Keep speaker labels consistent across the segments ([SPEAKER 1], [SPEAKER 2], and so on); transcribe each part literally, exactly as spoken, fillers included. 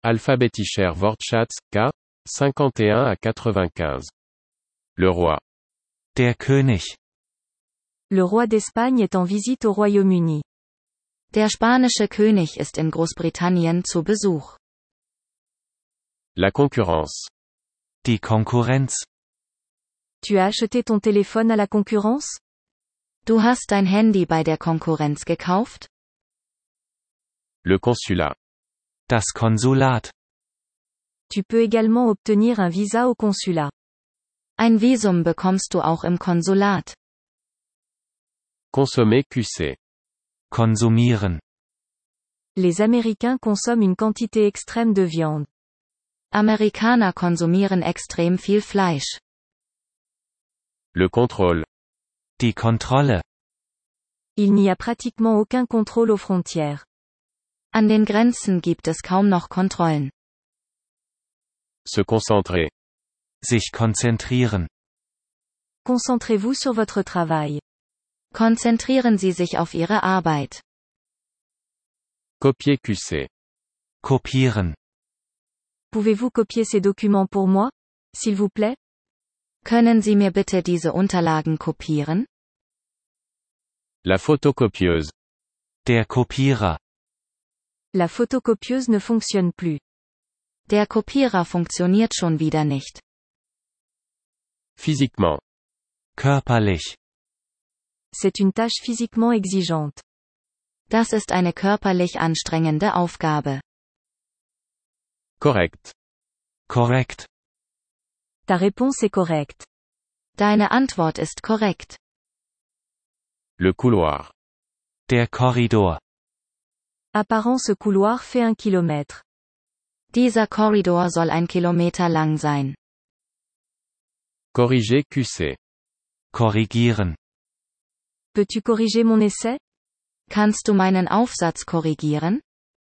[SPEAKER 1] Alphabetischer Wortschatz, K. cinquante et un à quatre-vingt-quinze. Le roi.
[SPEAKER 2] Der König.
[SPEAKER 3] Le roi d'Espagne est en visite au Royaume-Uni.
[SPEAKER 4] Der spanische König ist in Großbritannien zu Besuch.
[SPEAKER 1] La concurrence.
[SPEAKER 2] Die Konkurrenz.
[SPEAKER 3] Tu as acheté ton téléphone à la concurrence?
[SPEAKER 4] Du hast dein Handy bei der Konkurrenz gekauft?
[SPEAKER 1] Le consulat.
[SPEAKER 2] Das Konsulat.
[SPEAKER 3] Tu peux également obtenir un visa au consulat.
[SPEAKER 4] Ein Visum bekommst du auch im Konsulat.
[SPEAKER 1] Consommer Q C.
[SPEAKER 2] Konsumieren.
[SPEAKER 3] Les Américains consomment une quantité extrême de viande.
[SPEAKER 4] Amerikaner konsumieren extrem viel Fleisch.
[SPEAKER 1] Le contrôle.
[SPEAKER 2] Die Kontrolle.
[SPEAKER 3] Il n'y a pratiquement aucun contrôle aux frontières.
[SPEAKER 4] An den Grenzen gibt es kaum noch Kontrollen.
[SPEAKER 1] Se concentrer.
[SPEAKER 2] Sich konzentrieren.
[SPEAKER 3] Concentrez-vous sur votre travail.
[SPEAKER 4] Konzentrieren Sie sich auf Ihre Arbeit.
[SPEAKER 1] Copier Q C.
[SPEAKER 2] Kopieren.
[SPEAKER 3] Pouvez-vous copier ces documents pour moi, s'il vous plaît?
[SPEAKER 4] Können Sie mir bitte diese Unterlagen kopieren?
[SPEAKER 1] La photocopieuse.
[SPEAKER 2] Der Kopierer.
[SPEAKER 3] La photocopieuse ne fonctionne plus.
[SPEAKER 4] Der Kopierer funktioniert schon wieder nicht.
[SPEAKER 1] Physiquement.
[SPEAKER 2] Körperlich.
[SPEAKER 3] C'est une tâche physiquement exigeante.
[SPEAKER 4] Das ist eine körperlich anstrengende Aufgabe.
[SPEAKER 1] Correct.
[SPEAKER 2] Korrekt.
[SPEAKER 3] Ta réponse est correcte.
[SPEAKER 4] Deine Antwort ist korrekt.
[SPEAKER 1] Le couloir.
[SPEAKER 2] Der Korridor.
[SPEAKER 3] Apparence couloir fait un kilomètre.
[SPEAKER 4] Dieser Korridor soll ein Kilometer lang sein.
[SPEAKER 1] Corriger Q C.
[SPEAKER 2] Korrigieren.
[SPEAKER 3] Peux-tu corriger mon essai?
[SPEAKER 4] Kannst du meinen Aufsatz korrigieren?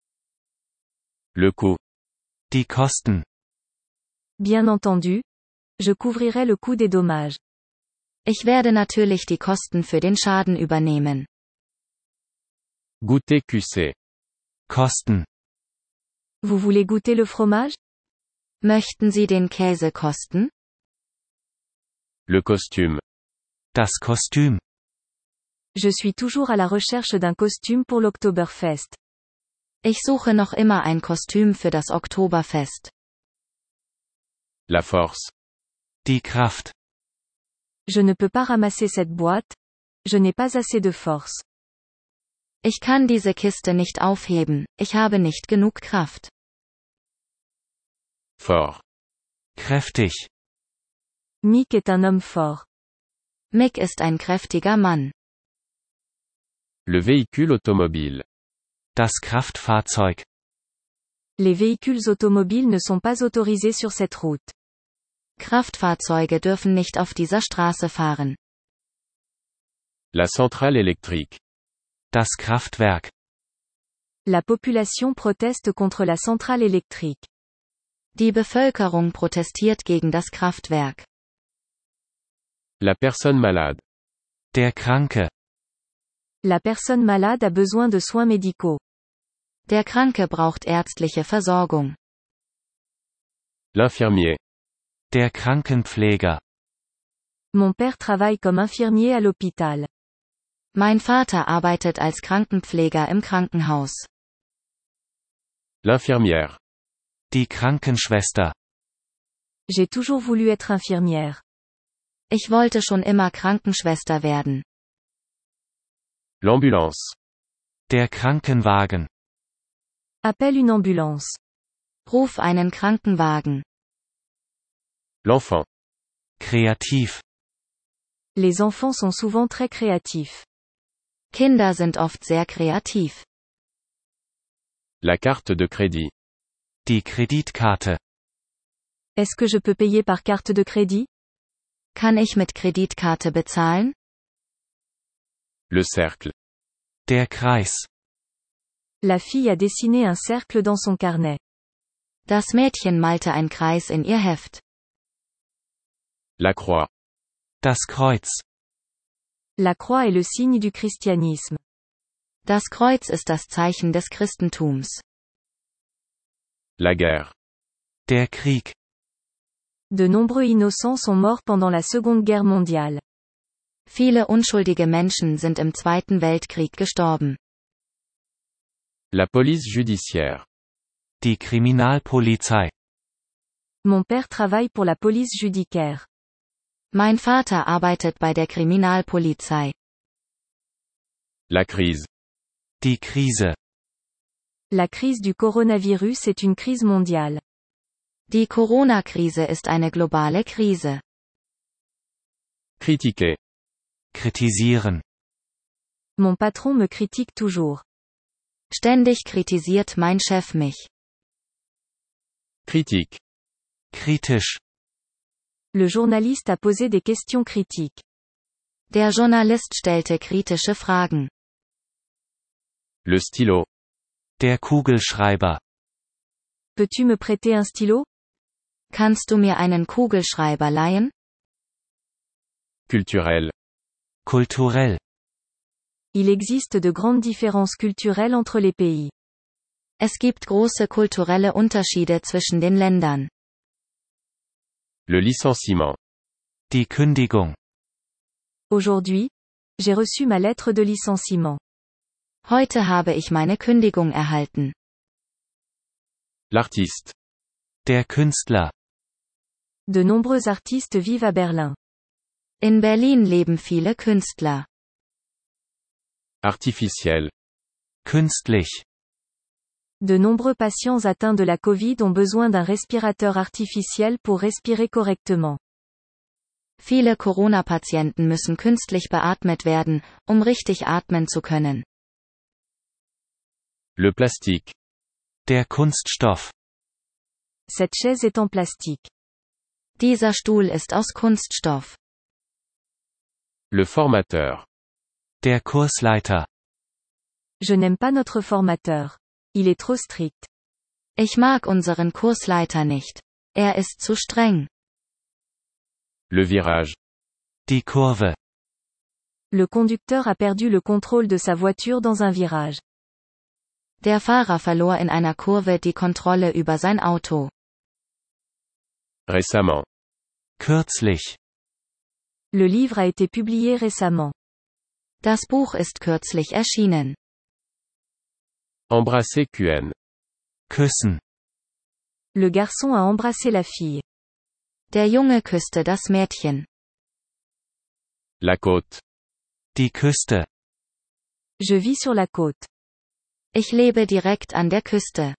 [SPEAKER 1] Le coût.
[SPEAKER 2] Die Kosten.
[SPEAKER 3] Bien entendu. Je couvrirai le coût des dommages.
[SPEAKER 4] Ich werde natürlich die Kosten für den Schaden übernehmen.
[SPEAKER 1] Goûter Q C.
[SPEAKER 2] Kosten.
[SPEAKER 3] Vous voulez goûter le fromage?
[SPEAKER 4] Möchten Sie den Käse kosten?
[SPEAKER 1] Le costume.
[SPEAKER 2] Das Kostüm.
[SPEAKER 3] Je suis toujours à la recherche d'un costume pour l'Oktoberfest.
[SPEAKER 4] Ich suche noch immer ein Kostüm für das Oktoberfest.
[SPEAKER 1] La force.
[SPEAKER 2] Die Kraft.
[SPEAKER 3] Je ne peux pas ramasser cette boîte. Je n'ai pas assez de force.
[SPEAKER 4] Ich kann diese Kiste nicht aufheben, ich habe nicht genug Kraft.
[SPEAKER 1] Fort.
[SPEAKER 2] Kräftig.
[SPEAKER 3] Mick est un homme fort.
[SPEAKER 4] Mick ist ein kräftiger Mann.
[SPEAKER 1] Le véhicule automobile.
[SPEAKER 2] Das Kraftfahrzeug.
[SPEAKER 3] Les véhicules automobiles ne sont pas autorisés sur cette route.
[SPEAKER 4] Kraftfahrzeuge dürfen nicht auf dieser Straße fahren.
[SPEAKER 1] La centrale électrique.
[SPEAKER 2] Das Kraftwerk.
[SPEAKER 3] La population proteste contre la centrale électrique.
[SPEAKER 4] Die Bevölkerung protestiert gegen das Kraftwerk.
[SPEAKER 1] La personne malade.
[SPEAKER 2] Der Kranke.
[SPEAKER 3] La personne malade a besoin de soins médicaux.
[SPEAKER 4] Der Kranke braucht ärztliche Versorgung.
[SPEAKER 1] L'infirmier.
[SPEAKER 2] Der Krankenpfleger.
[SPEAKER 3] Mon père travaille comme infirmier à l'hôpital.
[SPEAKER 4] Mein Vater arbeitet als Krankenpfleger im Krankenhaus.
[SPEAKER 1] L'infirmière.
[SPEAKER 2] Die Krankenschwester.
[SPEAKER 3] J'ai toujours voulu être infirmière.
[SPEAKER 4] Ich wollte schon immer Krankenschwester werden.
[SPEAKER 1] L'ambulance.
[SPEAKER 2] Der Krankenwagen.
[SPEAKER 3] Appelle une ambulance.
[SPEAKER 4] Ruf einen Krankenwagen.
[SPEAKER 1] L'enfant.
[SPEAKER 2] Kreativ.
[SPEAKER 3] Les enfants sont souvent très créatifs.
[SPEAKER 4] Kinder sind oft sehr kreativ.
[SPEAKER 1] La carte de crédit.
[SPEAKER 2] Die Kreditkarte.
[SPEAKER 3] Est-ce que je peux payer par carte de crédit?
[SPEAKER 4] Kann ich mit Kreditkarte bezahlen?
[SPEAKER 1] Le cercle.
[SPEAKER 2] Der Kreis.
[SPEAKER 3] La fille a dessiné un cercle dans son carnet.
[SPEAKER 4] Das Mädchen malte ein Kreis in ihr Heft.
[SPEAKER 1] La croix.
[SPEAKER 2] Das Kreuz.
[SPEAKER 3] La croix est le signe du christianisme.
[SPEAKER 4] Das Kreuz ist das Zeichen des Christentums.
[SPEAKER 1] La guerre.
[SPEAKER 2] Der Krieg.
[SPEAKER 3] De nombreux innocents sont morts pendant la Seconde Guerre mondiale.
[SPEAKER 4] Viele unschuldige Menschen sind im Zweiten Weltkrieg gestorben.
[SPEAKER 1] La police judiciaire.
[SPEAKER 2] Die Kriminalpolizei.
[SPEAKER 3] Mon père travaille pour la police judiciaire.
[SPEAKER 4] Mein Vater arbeitet bei der Kriminalpolizei.
[SPEAKER 1] La crise.
[SPEAKER 2] Die Krise.
[SPEAKER 3] La crise du coronavirus est une crise mondiale.
[SPEAKER 4] Die Corona-Krise ist eine globale Krise.
[SPEAKER 1] Critiquer.
[SPEAKER 2] Kritisieren.
[SPEAKER 3] Mon patron me critique toujours.
[SPEAKER 4] Ständig kritisiert mein Chef mich.
[SPEAKER 1] Critique.
[SPEAKER 2] Kritisch.
[SPEAKER 3] Le journaliste a posé des questions critiques.
[SPEAKER 4] Der Journalist stellte kritische Fragen.
[SPEAKER 1] Le stylo.
[SPEAKER 2] Der Kugelschreiber.
[SPEAKER 3] Peux-tu me prêter un stylo?
[SPEAKER 4] Kannst du mir einen Kugelschreiber leihen?
[SPEAKER 1] Culturel.
[SPEAKER 2] Kulturell.
[SPEAKER 3] Il existe de grandes différences culturelles entre les pays.
[SPEAKER 4] Es gibt große kulturelle Unterschiede zwischen den Ländern.
[SPEAKER 1] Le licenciement.
[SPEAKER 2] Die Kündigung.
[SPEAKER 3] Aujourd'hui, j'ai reçu ma lettre de licenciement.
[SPEAKER 4] Heute habe ich meine Kündigung erhalten.
[SPEAKER 1] L'artiste.
[SPEAKER 2] Der Künstler.
[SPEAKER 3] De nombreux artistes vivent à Berlin.
[SPEAKER 4] In Berlin leben viele Künstler.
[SPEAKER 1] Artificiel.
[SPEAKER 2] Künstlich.
[SPEAKER 3] De nombreux patients atteints de la Covid ont besoin d'un respirateur artificiel pour respirer correctement.
[SPEAKER 4] Viele Corona-Patienten müssen künstlich beatmet werden, um richtig atmen zu können.
[SPEAKER 1] Le plastique.
[SPEAKER 2] Der Kunststoff.
[SPEAKER 3] Cette chaise est en plastique.
[SPEAKER 4] Dieser Stuhl ist aus Kunststoff.
[SPEAKER 1] Le formateur.
[SPEAKER 2] Der Kursleiter.
[SPEAKER 3] Je n'aime pas notre formateur. Il est trop strict.
[SPEAKER 4] Ich mag unseren Kursleiter nicht. Er ist zu streng.
[SPEAKER 1] Le virage.
[SPEAKER 2] Die Kurve.
[SPEAKER 3] Le conducteur a perdu le contrôle de sa voiture dans un virage.
[SPEAKER 4] Der Fahrer verlor in einer Kurve die Kontrolle über sein Auto.
[SPEAKER 1] Récemment.
[SPEAKER 2] Kürzlich.
[SPEAKER 3] Le livre a été publié récemment.
[SPEAKER 4] Das Buch ist kürzlich erschienen.
[SPEAKER 1] Embrasser Q N.
[SPEAKER 2] Küssen.
[SPEAKER 3] Le garçon a embrassé la fille.
[SPEAKER 4] Der Junge küsste das Mädchen.
[SPEAKER 1] La côte.
[SPEAKER 2] Die Küste.
[SPEAKER 3] Je vis sur la côte.
[SPEAKER 4] Ich lebe direkt an der Küste.